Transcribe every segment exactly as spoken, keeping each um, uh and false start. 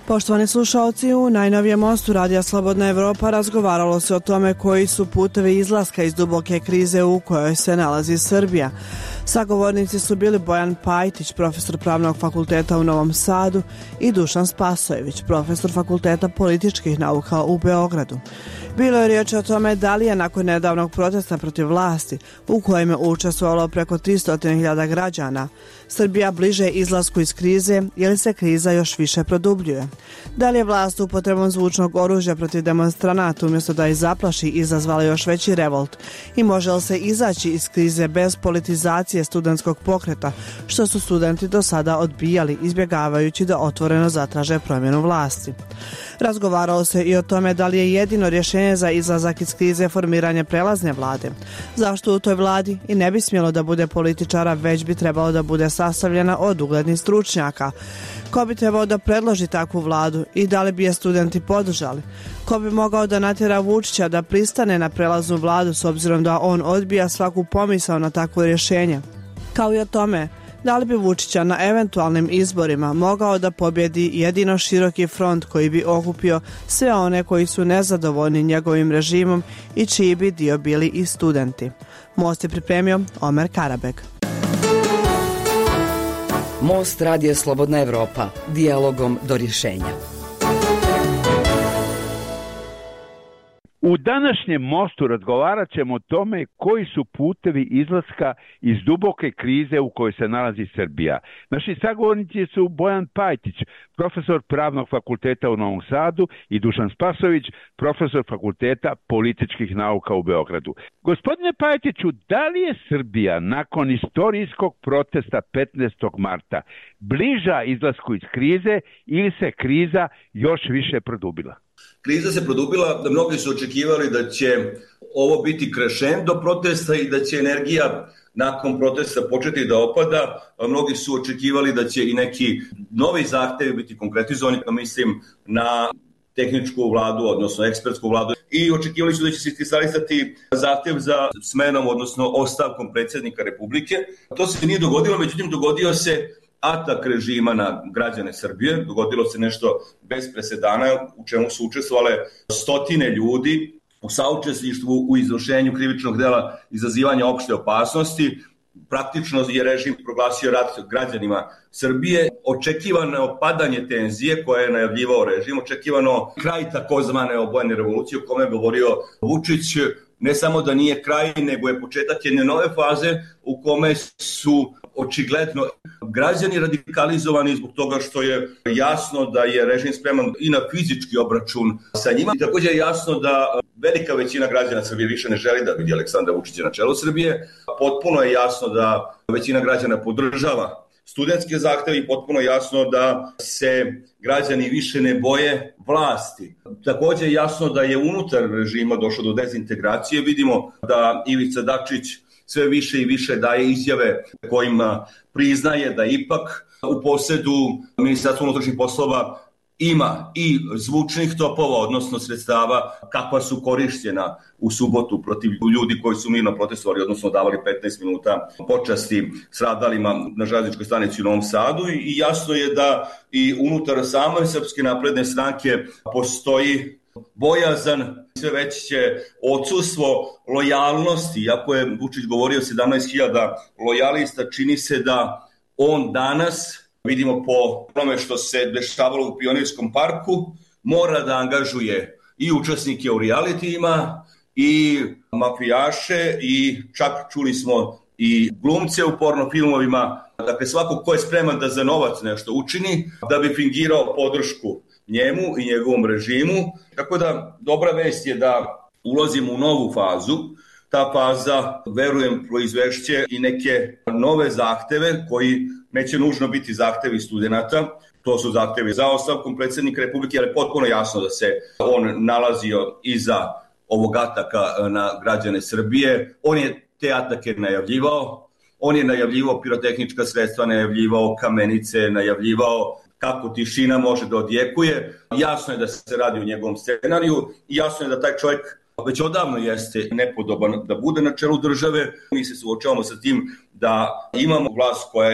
Poštovani slušalci, u najnovijem mostu Radija Slobodna Evropa razgovaralo se o tome koji su putevi izlaska iz duboke krize u kojoj se nalazi Srbija. Sagovornici su bili Bojan Pajtić, profesor Pravnog fakulteta u Novom Sadu, i Dušan Spasojević, profesor Fakulteta političkih nauka u Beogradu. Bilo je riječ o tome da li je nakon nedavnog protesta protiv vlasti, u kojem je učestvovalo preko tristo hiljada građana, Srbija bliže izlasku iz krize ili se kriza još više produbljuje. Da li je vlast upotrebom zvučnog oružja protiv demonstranata umjesto da ih zaplaši izazvala još veći revolt i može li se izaći iz krize bez politizacije studentskog pokreta, što su studenti do sada odbijali izbjegavajući da otvoreno zatraže promjenu vlasti. Razgovaralo se i o tome da li je jedino rješenje za izlazak iz krize formiranje prelazne vlade. Zašto u toj vladi i ne bi smjelo da bude političara, već bi trebalo da bude sastavljena od uglednih stručnjaka. Ko bi trebao da predloži takvu vladu i da li bi je studenti podržali? Ko bi mogao da natjera Vučića da pristane na prelaznu vladu s obzirom da on odbija svaku pomisao na takvo rješenje? Kao i o tome, da li bi Vučića na eventualnim izborima mogao da pobjedi jedino široki front koji bi okupio sve one koji su nezadovoljni njegovim režimom i čiji bi dio bili i studenti? Most je pripremio Omer Karabek. Most Radija Slobodna Evropa, dijalogom do rješenja. U današnjem mostu razgovarat ćemo o tome koji su putevi izlaska iz duboke krize u kojoj se nalazi Srbija. Naši sagovornici su Bojan Pajtić, profesor Pravnog fakulteta u Novom Sadu, i Dušan Spasojević, profesor Fakulteta političkih nauka u Beogradu. Gospodine Pajtiću, da li je Srbija nakon istorijskog protesta petnaestog marta bliža izlasku iz krize ili se kriza još više produbila? Kriza se produbila, da mnogi su očekivali da će ovo biti krešendo protesta i da će energija nakon protesta početi da opada. Mnogi su očekivali da će i neki novi zahtevi biti konkretizovani, mislim na tehničku vladu, odnosno ekspertsku vladu, i očekivali su da će se iskristalisati zahtev za smenom, odnosno ostavkom predsjednika Republike. To se nije dogodilo, međutim dogodio se atak režima na građane Srbije, dogodilo se nešto bez presedana u čemu su učestvovale stotine ljudi u saučesništvu u izvršenju krivičnog dela izazivanja opšte opasnosti. Praktično je režim proglasio rat građanima Srbije, očekivano opadanje tenzije koje je najavljivao režim, očekivano kraj takozvane obojene revolucije o kome je govorio Vučić. Ne samo da nije kraj, nego je početak jedne nove faze u kome su očigledno građani radikalizovani zbog toga što je jasno da je režim spreman i na fizički obračun sa njima. I također je jasno da velika većina građana Srbije više ne želi da vidi Aleksandra Vučića na čelu Srbije. Potpuno je jasno da većina građana podržava studentske zahteve i potpuno jasno da se građani više ne boje vlasti. Također je jasno da je unutar režima došlo do dezintegracije. Vidimo da Ivica Dačić sve više i više daje izjave kojima priznaje da ipak u posjedu Ministarstva unutrašnjih poslova ima i zvučnih topova, odnosno sredstava kakva su korišćena u subotu protiv ljudi koji su mirno protestovali, odnosno davali petnaest minuta počasti stradalima na željezničkoj stanici u Novom Sadu, i jasno je da i unutar same Srpske napredne stranke postoji bojazan, sve veće odsustvo lojalnosti. Iako je Vučić govorio sedamnaest hiljada lojalista, čini se da on danas, vidimo po tome što se dešavalo u Pionirskom parku, mora da angažuje i učesnike u realitijima, i mafijaše, i čak čuli smo i glumce u porno filmovima. Dakle, svako ko je spreman da za novac nešto učini, da bi fingirao podršku njemu i njegovom režimu. Tako da dobra vest je da ulazimo u novu fazu. Ta faza, verujem, proizvešće i neke nove zahteve koji neće nužno biti zahtevi studenta. To su zahtevi za ostavkom predsjednika Republike, ali je potpuno jasno da se on nalazio iza ovog ataka na građane Srbije. On je te atake najavljivao. On je najavljivao pirotehnička sredstva, najavljivao kamenice, najavljivao kako tišina može da odjekuje. Jasno je da se radi o njegovom scenariju i jasno je da taj čovjek već odavno jeste nepodoban da bude na čelu države. Mi se suočavamo sa tim da imamo vlast koja je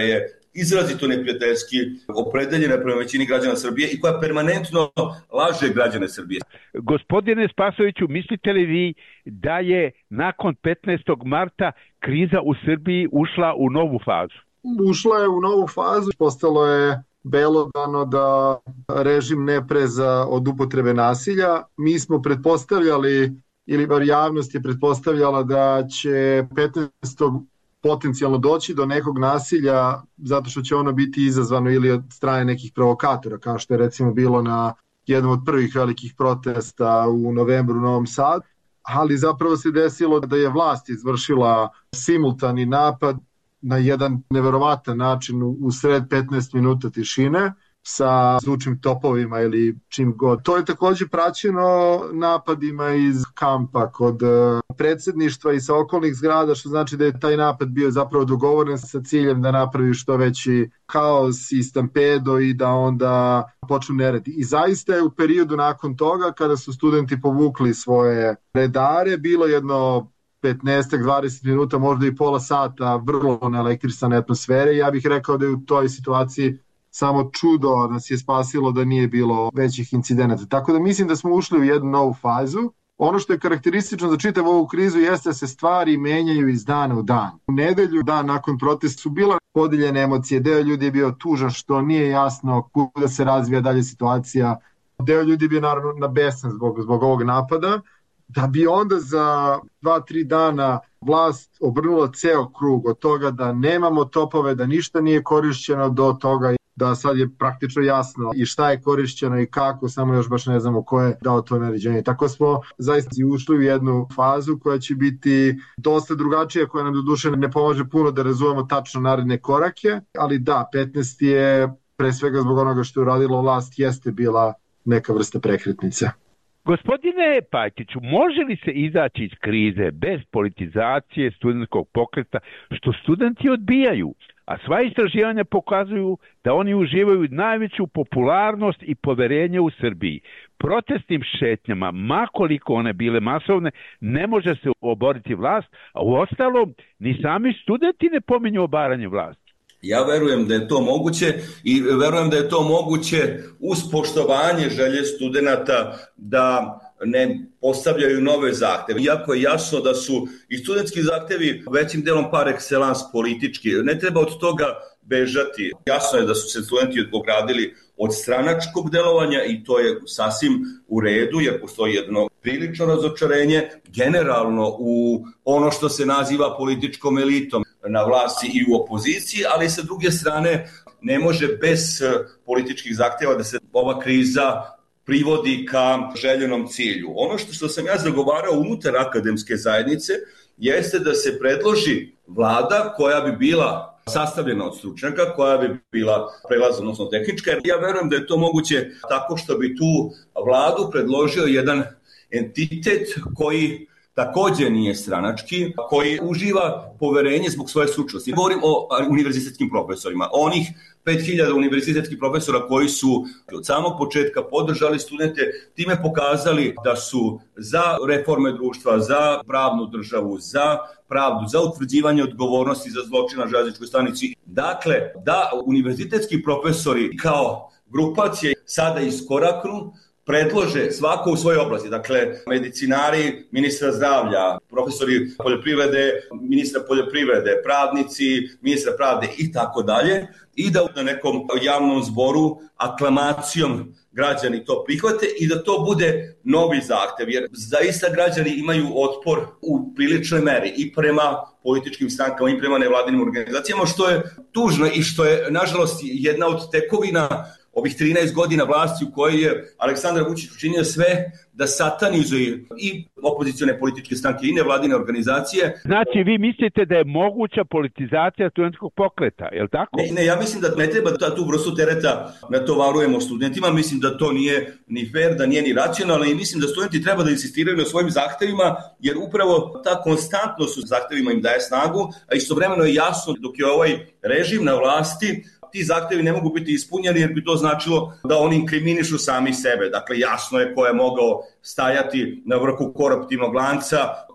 izrazito neprijateljski opredeljena prema većini građana Srbije i koja permanentno laže građane Srbije. Gospodine Spasoviću, mislite li vi da je nakon petnaestog marta kriza u Srbiji ušla u novu fazu? Ušla je u novu fazu, postalo je belodano da režim ne preza od upotrebe nasilja. Mi smo pretpostavljali, ili bar javnost je pretpostavljala da će petnaestog potencijalno doći do nekog nasilja zato što će ono biti izazvano ili od strane nekih provokatora, kao što je recimo bilo na jednom od prvih velikih protesta u novembru u Novom Sadu, ali zapravo se desilo da je vlast izvršila simultani napad na jedan neverovatan način u sred petnaest minuta tišine sa zvučnim topovima ili čim god. To je takođe praćeno napadima iz kampa kod predsjedništva i sa okolnih zgrada, što znači da je taj napad bio zapravo dogovoren sa ciljem da napravi što veći kaos i stampedo i da onda počnu neredi. I zaista je u periodu nakon toga, kada su studenti povukli svoje redare, bilo jedno petnaest do dvadeset minuta, možda i pola sata vrlo naelektrisane atmosfere. Ja bih rekao da je u toj situaciji samo čudo nas je spasilo da nije bilo većih incidenata. Tako da mislim da smo ušli u jednu novu fazu. Ono što je karakteristično za čitavu ovu krizu jeste da se stvari menjaju iz dana u dan. U nedelju, dan nakon protesta, su bila podijeljene emocije. Deo ljudi je bio tužan što nije jasno kuda se razvija dalje situacija. Deo ljudi je bio naravno nabesan zbog, zbog ovog napada. Da bi onda za dva, tri dana vlast obrnula ceo krug od toga da nemamo topove, da ništa nije korišćeno, do toga da sad je praktično jasno i šta je korišćeno i kako, samo još baš ne znamo ko je dao to naređenje. Tako smo zaista ušli u jednu fazu koja će biti dosta drugačija, koja nam do duše ne pomože puno da razumemo tačno naredne korake, ali da, petnaest je pre svega zbog onoga što je uradila vlast, jeste bila neka vrsta prekretnice. Gospodine Pajtiću, može li se izaći iz krize bez politizacije studentskog pokreta, što studenti odbijaju? A sva istraživanja pokazuju da oni uživaju najveću popularnost i poverenje u Srbiji. Protestnim šetnjama, makoliko one bile masovne, ne može se oboriti vlast, a uostalom ni sami studenti ne pominju obaranje vlasti. Ja verujem da je to moguće i verujem da je to moguće uz poštovanje želje studenata da ne postavljaju nove zahteve. Iako je jasno da su i studentski zahtevi većim delom par excellence politički. Ne treba od toga bežati. Jasno je da su se studenti ogradili od stranačkog delovanja i to je sasvim u redu, jer postoji jedno prilično razočarenje generalno u ono što se naziva političkom elitom na vlasti i u opoziciji, ali sa druge strane ne može bez političkih zahteva da se ova kriza privodi ka željenom cilju. Ono što, što sam ja zagovarao unutar akademske zajednice jeste da se predloži vlada koja bi bila sastavljena od stručnjaka, koja bi bila prelazna, odnosno tehnička. Ja verujem da je to moguće tako što bi tu vladu predložio jedan entitet koji takođe nije stranački, koji uživa poverenje zbog svoje stručnosti. Govorim o univerzitetskim profesorima, onih pet hiljada univerzitetskih profesora koji su od samog početka podržali studente, time pokazali da su za reforme društva, za pravnu državu, za pravdu, za utvrđivanje odgovornosti za zločin na železničkoj stanici. Dakle, da univerzitetski profesori kao grupacije sada iskoraknu, predlože svako u svojoj oblasti, dakle medicinari ministra zdravlja, profesori poljoprivrede, ministra poljoprivrede, pravnici, ministra pravde i tako dalje, i da na nekom javnom zboru aklamacijom građani to prihvate i da to bude novi zahtev, jer zaista građani imaju otpor u priličnoj meri i prema političkim strankama i prema nevladinim organizacijama, što je tužno i što je, nažalost, jedna od tekovina ovih trinaest godina vlasti u kojoj je Aleksandar Vučić učinio sve da satanizuje i opozicione političke stranke i nevladine organizacije. Znači, vi mislite da je moguća politizacija studentskog pokreta, je li tako? Ne, ne, ja mislim da ne treba da tu vrstu tereta natovarujemo studentima, mislim da to nije ni fair, da nije ni racionalno i mislim da studenti treba da insistiraju na svojim zahtevima, jer upravo ta konstantnost u zahtevima im daje snagu, a istovremeno je jasno dok je ovaj režim na vlasti, ti zahtevi ne mogu biti ispunjeni jer bi to značilo da oni inkriminišu sami sebe. Dakle, jasno je ko je mogao stajati na vrhu koruptivnog lanca,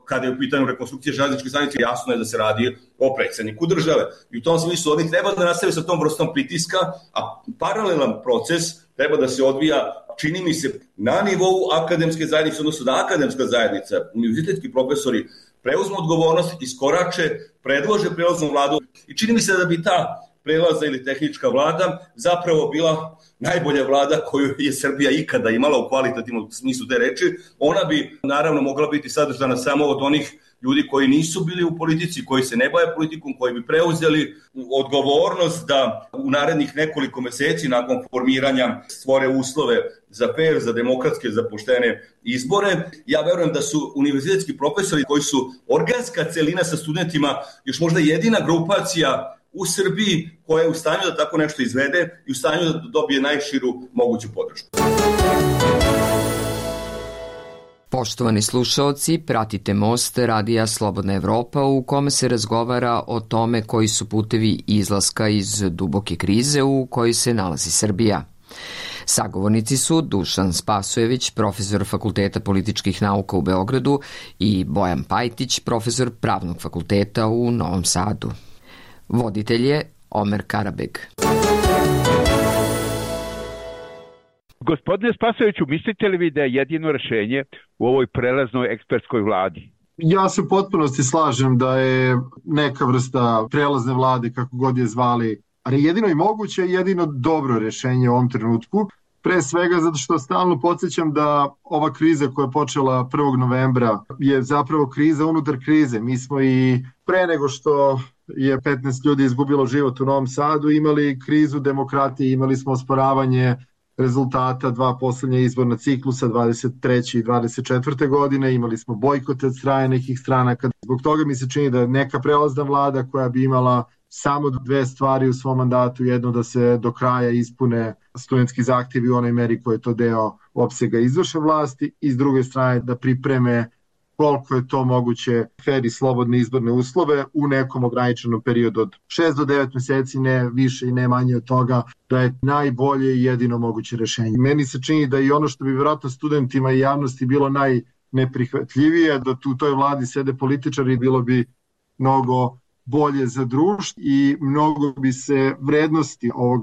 kada je u pitanju rekonstrukcije železničke stanice, jasno je da se radi o predsjedniku države. I u tom smislu oni treba da nastave sa tom vrstom pritiska, a paralelan proces treba da se odvija, čini mi se, na nivou akademske zajednice, odnosno da akademska zajednica, univerzitetski profesori preuzmu odgovornost, iskorače, predlože prelaznu vladu i čini mi se da bi ta prelaza ili tehnička vlada zapravo bila najbolja vlada koju je Srbija ikada imala u kvalitativnom smislu te reči. Ona bi naravno mogla biti sadržana samo od onih ljudi koji nisu bili u politici, koji se ne bave politikom, koji bi preuzeli odgovornost da u narednih nekoliko meseci nakon formiranja stvore uslove za fer, za demokratske, za poštene izbore. Ja verujem da su univerzitetski profesori koji su organska celina sa studentima još možda jedina grupacija u Srbiji koja je u stanju da tako nešto izvede i u stanju da dobije najširu moguću podršku. Poštovani slušaoci, pratite Most Radija Slobodna Evropa u kome se razgovara o tome koji su putevi izlaska iz duboke krize u kojoj se nalazi Srbija. Sagovornici su Dušan Spasojević, profesor Fakulteta političkih nauka u Beogradu i Bojan Pajtić, profesor Pravnog fakulteta u Novom Sadu. Voditelj je Omer Karabeg. Gospodine Spasojeviću, mislite li vi da je jedino rešenje u ovoj prelaznoj ekspertskoj vladi? Ja se u potpunosti slažem da je neka vrsta prelazne vlade, kako god je zvali, ali jedino i moguće, jedino dobro rešenje u ovom trenutku. Pre svega zato što stalno podsjećam da ova kriza koja je počela prvog novembra je zapravo kriza unutar krize. Mi smo i pre nego što je petnaest ljudi izgubilo život u Novom Sadu imali krizu demokratije, imali smo osporavanje rezultata dva poslednja izborna ciklusa dvadeset treće i dvadeset četvrte godine, imali smo bojkote od strane nekih stranaka. Zbog toga mi se čini da je neka prelazna vlada koja bi imala samo dve stvari u svom mandatu, jedno da se do kraja ispune studentski zahtjevi u onoj meri koji je to deo opsega izvršne vlasti i s druge strane da pripreme koliko je to moguće fer i slobodne izborne uslove u nekom ograničenom periodu od šest do devet meseci, ne više i ne manje od toga, da je najbolje i jedino moguće rešenje. Meni se čini da i ono što bi vjerojatno studentima i javnosti bilo najneprihvatljivije, da tu u toj vladi sede političari, bilo bi mnogo bolje za društvo i mnogo bi se vrednosti ovog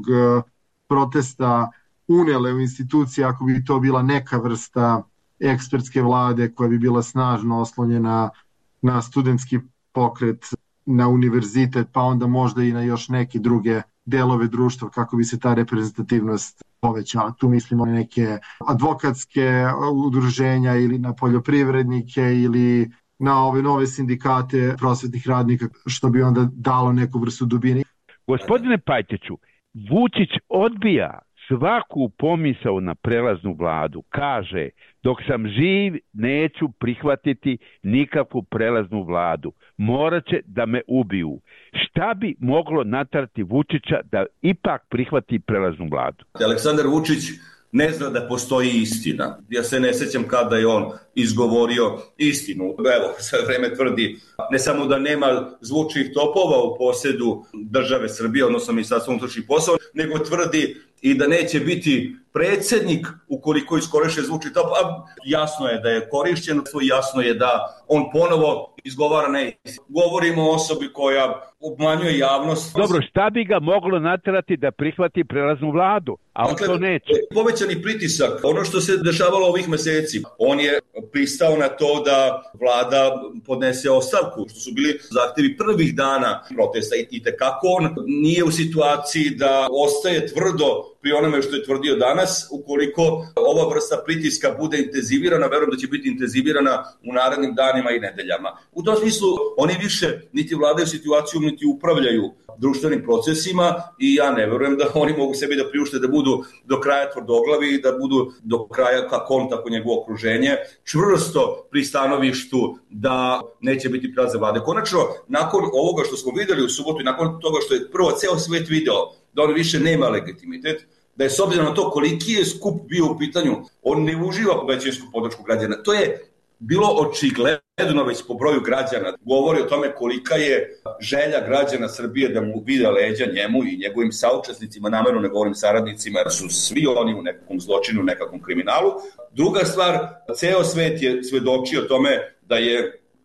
protesta unele u institucije ako bi to bila neka vrsta ekspertske vlade koja bi bila snažno oslonjena na studentski pokret, na univerzitet, pa onda možda i na još neke druge delove društva kako bi se ta reprezentativnost povećala. Tu mislimo na neke advokatske udruženja ili na poljoprivrednike ili na ove nove sindikate prosvetnih radnika, što bi onda dalo neku vrstu dubine. Gospodine Pajtiću, Vučić odbija svaku pomisao na prelaznu vladu. Kaže, dok sam živ neću prihvatiti nikakvu prelaznu vladu. Morat će da me ubiju. Šta bi moglo naterati Vučića da ipak prihvati prelaznu vladu? Aleksandar Vučić ne zna da postoji istina. Ja se ne sećam kada je on izgovorio istinu. Evo, sve vreme tvrdi ne samo da nema zvučnih topova u posedu države Srbije, odnosno Ministarstva unutrašnjih poslova, nego tvrdi i da neće biti predsjednik ukoliko iskoriše zvučni top. A jasno je da je korišćen, jasno je da on ponovo izgovara neistinu. Govorimo o osobi koja obmanjuje javnost. Dobro, šta bi ga moglo naterati da prihvati prelaznu vladu? A on to neće. Povećani pritisak, ono što se dešavalo ovih meseci, on je pristao na to da vlada podnese ostavku, što su bili zahtevi prvih dana protesta i tekako on nije u situaciji da ostaje tvrdo pri onome što je tvrdio danas. Ukoliko ova vrsta pritiska bude intenzivirana, verujem da će biti intenzivirana u narednim danima i nedeljama. U tom smislu oni više niti vladaju situaciju, niti upravljaju društvenim procesima i ja ne verujem da oni mogu sebi da priušte da budu do kraja tvrdoglavi i da budu do kraja, kako on, tako njegovo okruženje, čvrsto pri stanovištu da neće biti prelazne vlade. Konačno, nakon ovoga što smo videli u subotu i nakon toga što je prvo ceo svet video da on više nema legitimitet, da je s obzirom na to koliki je skup bio u pitanju, on ne uživa većinsku podršku građana. To je bilo očigledno već po broju građana. Govori o tome kolika je želja građana Srbije da mu vide leđa njemu i njegovim saučesnicima, namerno ne govorim saradnicima, jer su svi oni u nekakvom zločinu, u nekakvom kriminalu. Druga stvar, ceo svet je svedočio tome da je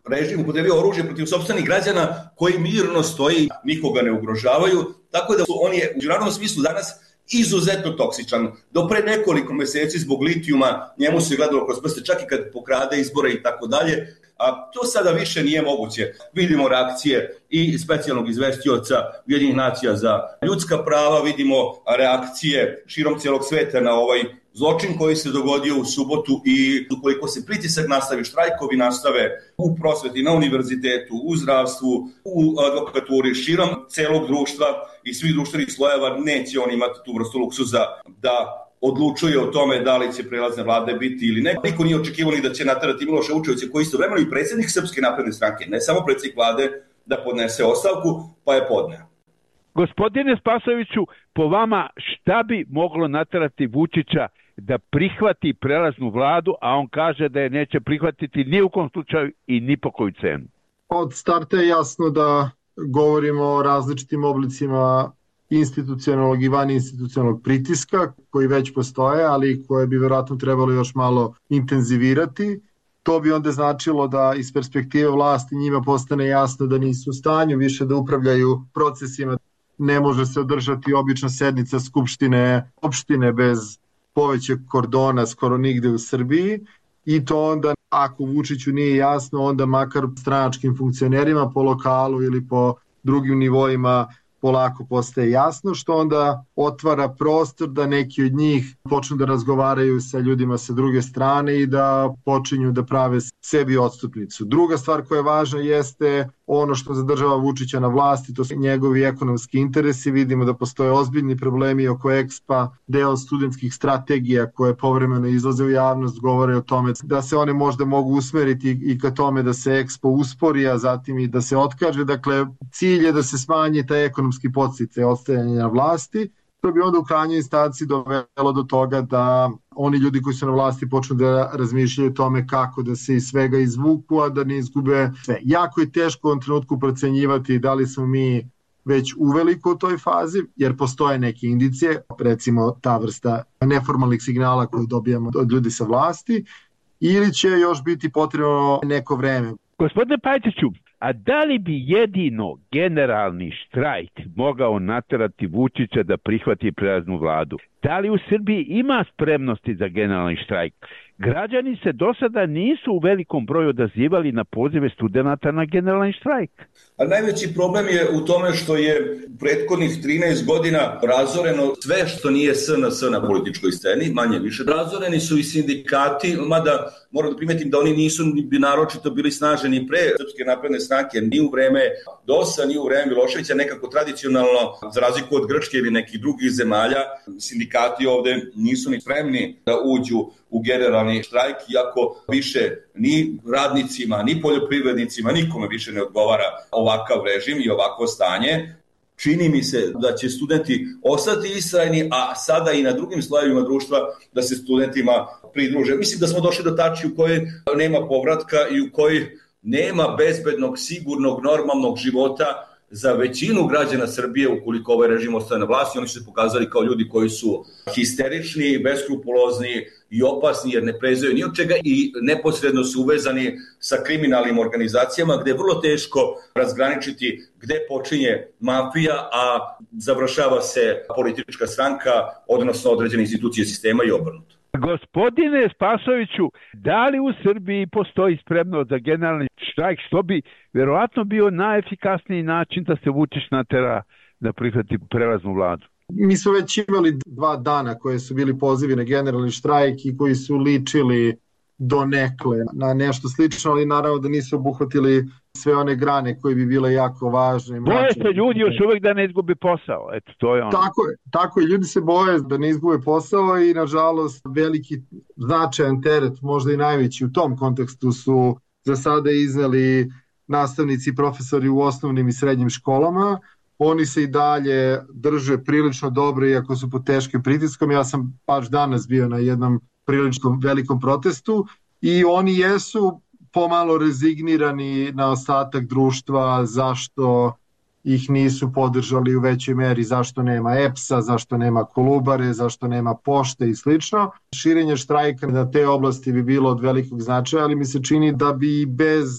režim upotrebio oružje protiv sopstvenih građana koji mirno stoji, nikoga ne ugrožavaju, tako da on je u međunarodnom smislu danas izuzetno toksičan. Do pre nekoliko meseci zbog litijuma njemu se gledalo kroz prste, čak i kad pokrade izbore i tako dalje, a to sada više nije moguće. Vidimo reakcije i specijalnog izvestioca Ujedinjenih nacija za ljudska prava, vidimo reakcije širom cijelog sveta na ovaj zločin koji se dogodio u subotu i ukoliko se pritisak nastavi, štrajkovi nastave u prosveti, na univerzitetu, u zdravstvu, u advokaturi, širom celog društva i svih društvenih slojeva, neće on imati tu vrstu luksuza da odlučuje o tome da li će prelazne vlade biti ili ne. Niko nije očekivao ni da će naterati Miloša Vučevića, koji istovremeno i predsjednik Srpske napredne stranke, ne samo predsjednik vlade, da podnese ostavku, pa je podneo. Gospodine Spasojeviću, po vama šta bi moglo naterati Vučića da prihvati prelaznu vladu, a on kaže da je neće prihvatiti ni u kom slučaju i ni po koju cenu? Od starta je jasno da govorimo o različitim oblicima institucionalnog i vaninstitucionalnog pritiska koji već postoje, ali koje bi verovatno trebalo još malo intenzivirati. To bi onda značilo da iz perspektive vlasti njima postane jasno da nisu u stanju više da upravljaju procesima. Ne može se održati obična sednica Skupštine opštine bez povećeg kordona skoro nigde u Srbiji, i to onda, ako Vučiću nije jasno, onda makar stranačkim funkcionerima po lokalu ili po drugim nivoima polako postaje jasno, što onda otvara prostor da neki od njih počnu da razgovaraju sa ljudima sa druge strane i da počinju da prave sebi odstupnicu. Druga stvar koja je važna jeste ono što zadržava Vučića na vlasti, to su njegovi ekonomski interesi. Vidimo da postoje ozbiljni problemi oko Expa, deo studentskih strategija koje povremeno izlaze u javnost, govore o tome da se one možda mogu usmeriti i ka tome da se Expo uspori, a zatim i da se otkaže. Dakle, cilj je da se smanji taj ekonomski podsticaj odstajanja na vlasti. To bi onda u krajnjoj instanci dovelo do toga da oni ljudi koji su na vlasti počnu da razmišljaju o tome kako da se iz svega izvuku, a da ne izgube sve. Jako je teško u ovom trenutku procenjivati da li smo mi već uveliko u toj fazi, jer postoje neke indicije, recimo ta vrsta neformalnih signala koju dobijamo od ljudi sa vlasti, ili će još biti potrebno neko vreme. Gospodine Pajtiću, a da li bi jedino generalni štrajk mogao naterati Vučića da prihvati prelaznu vladu? Da li u Srbiji ima spremnosti za generalni štrajk? Građani se do sada nisu u velikom broju odazivali na pozive studenata na generalni štrajk. A najveći problem je u tome što je prethodnih trinaest godina razoreno sve što nije S N S na političkoj sceni, manje više. Razoreni su i sindikati, mada moram da primetim da oni nisu bi naročito bili snaženi pre Srpske napredne stranke, ni u vreme D O S-a, ni u vreme Miloševića, nekako tradicionalno, za razliku od Grčke ili nekih drugih zemalja, sindikati ovde nisu ni spremni da uđu u generalni štrajk, iako više ni radnicima, ni poljoprivrednicima, nikome više ne odgovara ovakav režim i ovakvo stanje. Čini mi se da će studenti ostati istrajni, a sada i na drugim slojevima društva da se studentima pridruže. Mislim da smo došli do tačke u kojoj nema povratka i u kojoj nema bezbednog, sigurnog, normalnog života za većinu građana Srbije ukoliko ovaj režim ostane na vlasti. Oni su se pokazali kao ljudi koji su histerični, beskrupulozni i opasni jer ne prezaju ni od čega i neposredno su uvezani sa kriminalnim organizacijama gde je vrlo teško razgraničiti gde počinje mafija, a završava se politička stranka, odnosno određene institucije sistema i obrnuto. Gospodine Spasojeviću, da li u Srbiji postoji spremnost za generalni štrajk, što bi verovatno bio najefikasniji način da se Vučić natera da prihvati prelaznu vladu? Mi smo već imali dva dana koje su bili pozivi na generalni štrajk i koji su ličili donekle na nešto slično, ali naravno da nisu obuhvatili sve one grane koje bi bile jako važne. Boje se ljudi još uvek da ne izgube posao. Eto, to je ono. Tako je, tako je, ljudi se boje da ne izgube posao i nažalost veliki značajan teret, možda i najveći u tom kontekstu su za sada izneli nastavnici i profesori u osnovnim i srednjim školama. Oni se i dalje drže prilično dobro iako su pod teškim pritiskom. Ja sam baš danas bio na jednom prilično velikom protestu i oni jesu pomalo rezignirani na ostatak društva zašto ih nisu podržali u većoj meri, zašto nema E P S-a, zašto nema Kolubare, zašto nema pošte i slično. Širenje štrajka na te oblasti bi bilo od velikog značaja, ali mi se čini da bi bez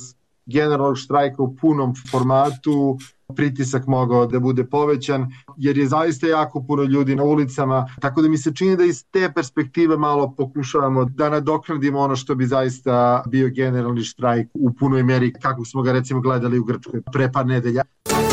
generalnog štrajka u punom formatu pritisak mogao da bude povećan, jer je zaista jako puno ljudi na ulicama, tako da mi se čini da iz te perspektive malo pokušavamo da nadoknadimo ono što bi zaista bio generalni štrajk u punoj meri, kako smo ga recimo gledali u Grčkoj pre par nedelja.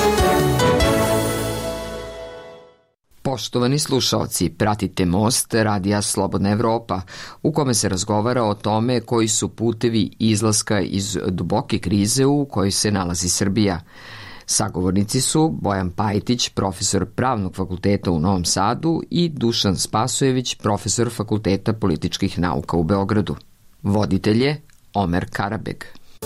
Poštovani slušaoci, pratite Most Radija Slobodna Evropa, u kome se razgovara o tome koji su putevi izlaska iz duboke krize u kojoj se nalazi Srbija. Sagovornici su Bojan Pajtić, profesor Pravnog fakulteta u Novom Sadu i Dušan Spasojević, profesor Fakulteta političkih nauka u Beogradu. Voditelj je Omer Karabeg.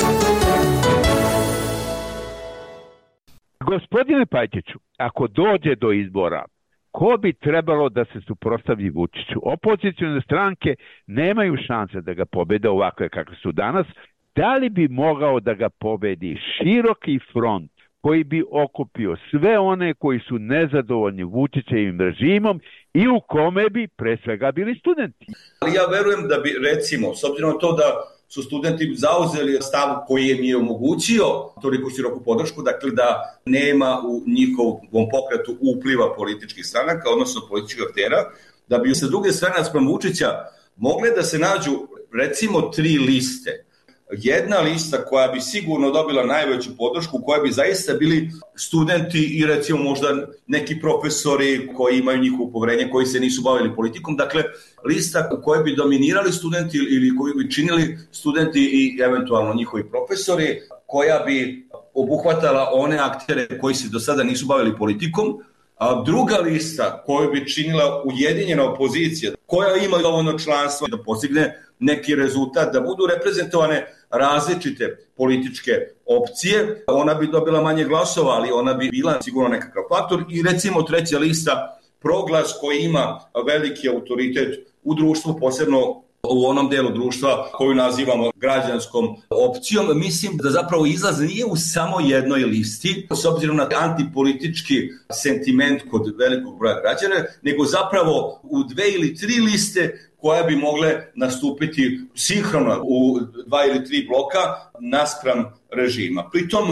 Gospodine Pajtiću, ako dođe do izbora, ko bi trebalo da se suprotstavi Vučiću? Opozicione stranke nemaju šanse da ga pobede ovakve kakve su danas. Da li bi mogao da ga pobedi široki front koji bi okupio sve one koji su nezadovoljni Vučićevim režimom i u kome bi pre svega bili studenti? Ali ja verujem da bi, recimo, s obzirom na to da su studenti zauzeli stav koji je mi omogućio toliko široku podršku, dakle da nema u njihovom pokretu upliva političkih stranaka, odnosno političkih aktera, da bi sa druge strane naspram Vučića mogle da se nađu recimo tri liste. Jedna lista koja bi sigurno dobila najveću podršku, koja bi zaista bili studenti i recimo možda neki profesori koji imaju njihovo poverenje, koji se nisu bavili politikom. Dakle, lista koje bi dominirali studenti ili koji bi činili studenti i eventualno njihovi profesori, koja bi obuhvatala one aktere koji se do sada nisu bavili politikom. A druga lista koju bi činila ujedinjena opozicija, koja ima dovoljno članstva da postigne neki rezultat, da budu reprezentovane različite političke opcije, ona bi dobila manje glasova, ali ona bi bila sigurno nekakav faktor. I recimo treća lista, Proglas, koji ima veliki autoritet u društvu, posebno u onom delu društva koju nazivamo građanskom opcijom. Mislim da zapravo izlaz nije u samo jednoj listi, s obzirom na antipolitički sentiment kod velikog broja građana, nego zapravo u dve ili tri liste koje bi mogle nastupiti sinhrono u dva ili tri bloka naspram režima. Pritom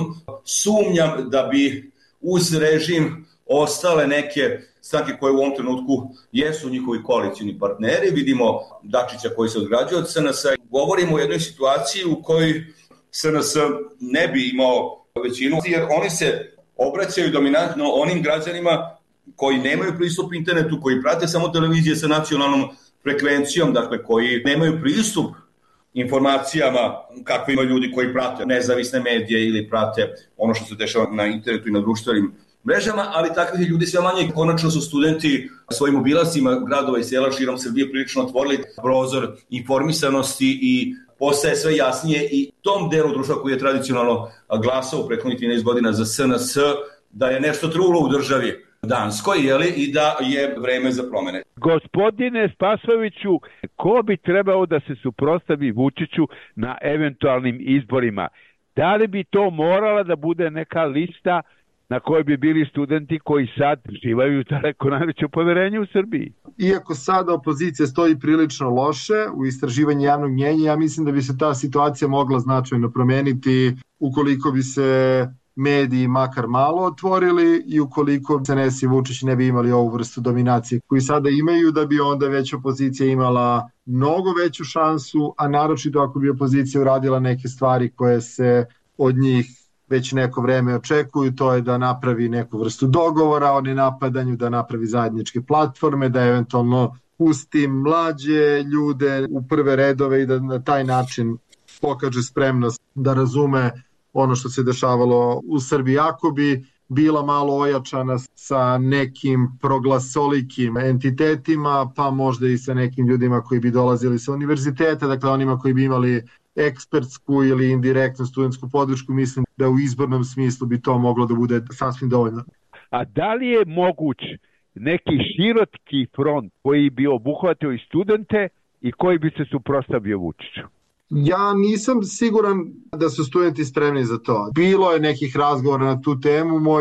sumnjam da bi uz režim ostale neke stranke koje u ovom trenutku jesu njihovi koalicijni partneri. Vidimo Dačića koji se odgrađuje od S N S-a. Govorimo o jednoj situaciji u kojoj S N S ne bi imao većinu, jer oni se obraćaju dominantno onim građanima koji nemaju pristup internetu, koji prate samo televizije sa nacionalnom frekvencijom, dakle koji nemaju pristup informacijama kakve imaju ljudi koji prate nezavisne medije ili prate ono što se dešava na internetu i na društvenim mrežama, ali takvih ljudi sve manje. Konačno su studenti svojim obilascima gradova i sela širom Srbije prilično otvorili prozor informisanosti i postaje sve jasnije i tom delu društva koji je tradicionalno glasao u prethodnih trinaest godina za S N S da je nešto trulo u državi Danskoj, jeli, i da je vreme za promene. Gospodine Spasojeviću, ko bi trebao da se suprotstavi Vučiću na eventualnim izborima? Da li bi to morala da bude neka lista na kojoj bi bili studenti koji sad živaju daleko najveće poverenje u Srbiji? Iako sada opozicija stoji prilično loše u istraživanju javnog mnjenja, ja mislim da bi se ta situacija mogla značajno promeniti ukoliko bi se mediji makar malo otvorili i ukoliko S N S i Vučić ne bi imali ovu vrstu dominacije koju sada imaju, da bi onda već opozicija imala mnogo veću šansu, a naročito ako bi opozicija uradila neke stvari koje se od njih već neko vreme očekuju, to je da napravi neku vrstu dogovora o nenapadanju, da napravi zajedničke platforme, da eventualno pusti mlađe ljude u prve redove i da na taj način pokaže spremnost da razume ono što se dešavalo u Srbiji. Ako bi bila malo ojačana sa nekim proglasolikim entitetima, pa možda i sa nekim ljudima koji bi dolazili sa univerziteta, dakle onima koji bi imali ekspertsku ili indirektnu studentsku podršku, mislim da u izbornom smislu bi to moglo da bude sasvim dovoljno. A da li je moguć neki široki front koji bi obuhvatio i studente i koji bi se suprotstavio Vučiću? Ja nisam siguran da su studenti spremni za to. Bilo je nekih razgovora na tu temu. Moj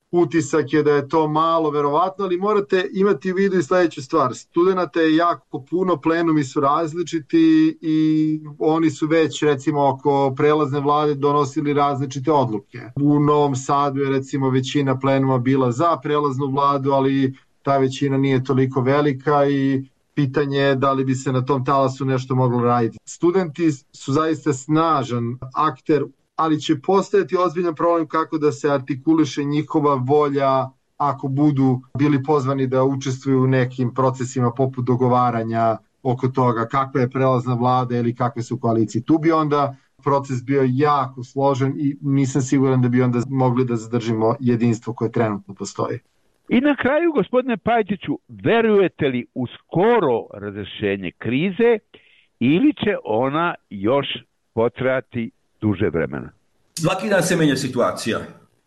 utisak je da je to malo verovatno, ali morate imati u vidu i sledeću stvar. Studenata je jako puno, plenumi su različiti i oni su već recimo oko prelazne vlade donosili različite odluke. U Novom Sadu je recimo većina plenuma bila za prelaznu vladu, ali ta većina nije toliko velika i pitanje je da li bi se na tom talasu nešto moglo raditi. Studenti su zaista snažan akter, ali će postojati ozbiljan problem kako da se artikuliše njihova volja ako budu bili pozvani da učestvuju u nekim procesima poput dogovaranja oko toga kakva je prelazna vlada ili kakve su koalicije. Tu bi onda proces bio jako složen i nisam siguran da bi onda mogli da zadržimo jedinstvo koje trenutno postoji. I na kraju, gospodine Pajtiću, verujete li u skoro razrešenje krize ili će ona još potrajati duže vremena? Svaki dan se menja situacija.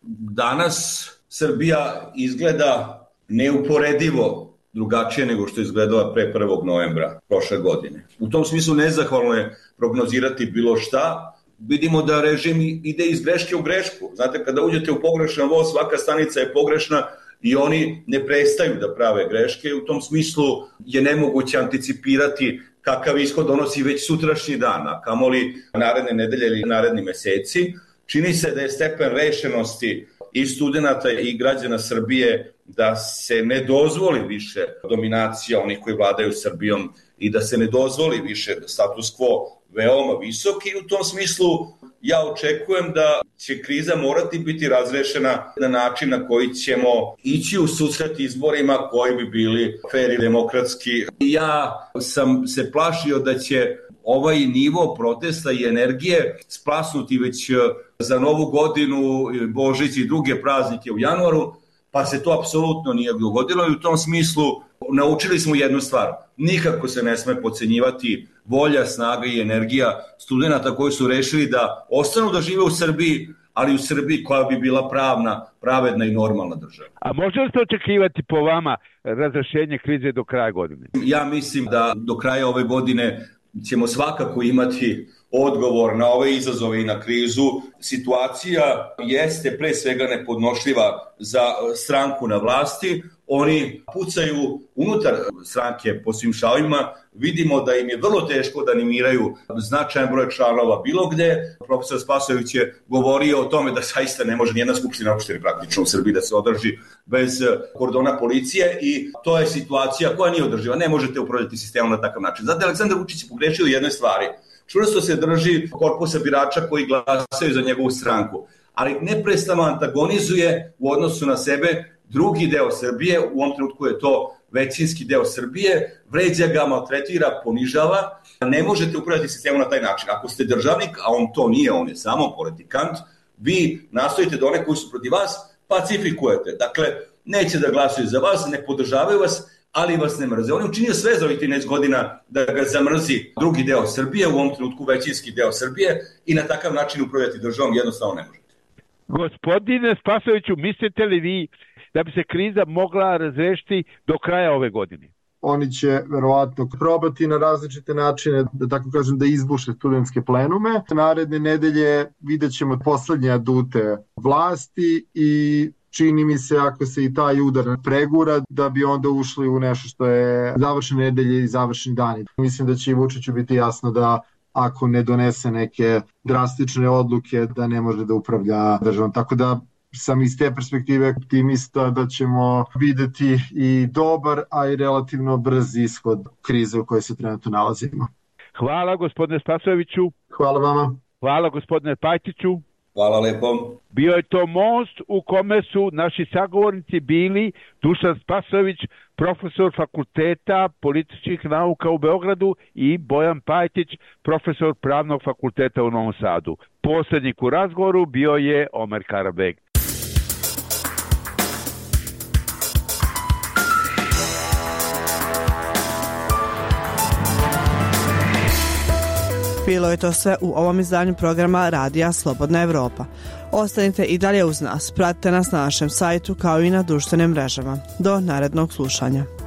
Danas Srbija izgleda neuporedivo drugačije nego što je izgledala pre prvog novembra prošle godine. U tom smislu nezahvalno je prognozirati bilo šta. Vidimo da režim ide iz greške u grešku. Znate, kada uđete u pogrešan voz, svaka stanica je pogrešna i oni ne prestaju da prave greške. U tom smislu je nemoguće anticipirati kakav ishod donosi već sutrašnji dan, a kamoli naredne nedelje ili naredni meseci. Čini se da je stepen rešenosti i studenata i građana Srbije da se ne dozvoli više dominacija onih koji vladaju Srbijom i da se ne dozvoli više status quo veoma visok i u tom smislu ja očekujem da će kriza morati biti razrešena na način na koji ćemo ići u susret izborima koji bi bili fer i demokratski. Ja sam se plašio da će ovaj nivo protesta i energije splasnuti već za Novu godinu, Božić i druge praznike u januaru, pa se to apsolutno nije dogodilo i u tom smislu naučili smo jednu stvar. Nikako se ne sme podcenjivati volja, snaga i energija studenata koji su rešili da ostanu da žive u Srbiji, ali u Srbiji koja bi bila pravna, pravedna i normalna država. A može li se očekivati po vama razrešenje krize do kraja godine? Ja mislim da do kraja ove godine ćemo svakako imati odgovor na ove izazove i na krizu. Situacija jeste pre svega nepodnošljiva za stranku na vlasti. Oni pucaju unutar stranke po svim šavima. Vidimo da im je vrlo teško da animiraju značajan broj članova bilo gde. Profesor Spasojević je govorio o tome da zaista ne može nijedna skupština opštine praktično u Srbiji da se održi bez kordona policije i to je situacija koja nije održiva. Ne možete upravljati sistemom na takav način. Zato Aleksandar Vučić je pogrešio u jednoj stvari. Čvrsto se drži korpusa birača koji glasaju za njegovu stranku, ali neprestano antagonizuje u odnosu na sebe drugi deo Srbije, u ovom trenutku je to većinski deo Srbije, vređa ga, maltretira, ponižava. Ne možete upravljati sistemom na taj način. Ako ste državnik, a on to nije, on je samo politikant, vi nastojite da one koji su protiv vas pacifikujete. Dakle, neće da glasuju za vas, ne podržavaju vas, ali vas ne mrze. On je učinio sve za ovih trinaest godina da ga zamrzi drugi deo Srbije, u ovom trenutku većinski deo Srbije i na takav način upravljati državom jednostavno ne možete. Gospodine Spasojeviću, mislite li vi da bi se kriza mogla razrešiti do kraja ove godine? Oni će verovatno probati na različite načine, da tako kažem, da izbuše studentske plenume. Naredne nedelje vidjet ćemo poslednje adute vlasti i čini mi se ako se i taj udar pregura da bi onda ušli u nešto što je završene nedelje i završeni dani. Mislim da će i Vučiću biti jasno da ako ne donese neke drastične odluke da ne može da upravlja državom. Tako da sam iz te perspektive optimista da ćemo videti i dobar, a i relativno brz ishod krize u kojoj se trenutno nalazimo. Hvala gospodine Spasojeviću. Hvala vama. Hvala gospodine Pajtiću. Hvala lepo. Bio je to most u kome su naši sagovornici bili Dušan Spasojević, profesor fakulteta političkih nauka u Beogradu i Bojan Pajtić, profesor pravnog fakulteta u Novom Sadu. Poslednjik u razgovoru bio je Omer Karabeg. Bilo je to sve u ovom izdanju programa Radija Slobodna Evropa. Ostanite i dalje uz nas, pratite nas na našem sajtu kao i na društvenim mrežama. Do narednog slušanja.